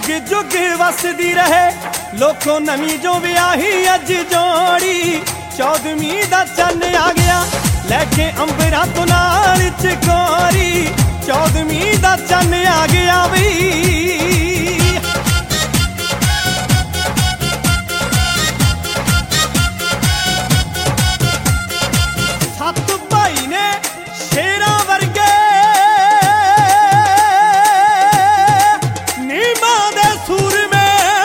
जुग जुग वसदी रहे लोको नवी जो ब्याही अज जोड़ी। 14वीं दा चन्न आ गया लैके अंबरा तो नाल चकोरी। 14वीं दा चन्न आ गया बई। सत भाई ने शेरा वर्गे नीमा दे सूर में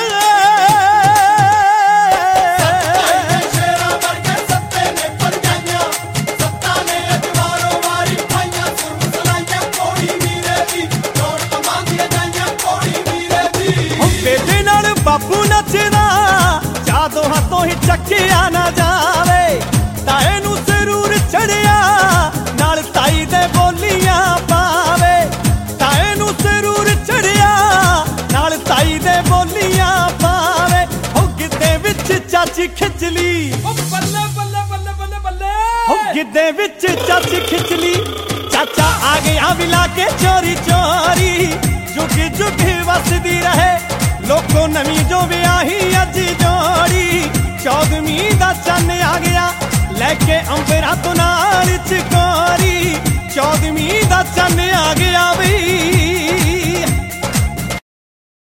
बापू नचदा जादो हाथों ही चक्किया ना जावे। ताए नू जरूर चढ़िया नाल ताई दे बोलियां पावे। ताए नू जरूर चढ़िया नाल ताई दे बोलियां पावे। हो गिद्धे विच चाची खिचली बल्ले बल्ले बल्ले बल्ले बल्ले। हो गिद्धे विच चाची खिचली चाचा आ गया विला के चोरी चोरी। जुग जुग वसदी रहे लोको नवी जो ब्याही अज जोड़ी। 14वीं दा चन्न आ गया लैके अंबरा तो नाल चकोरी। 14वीं दा चन्न आ गया।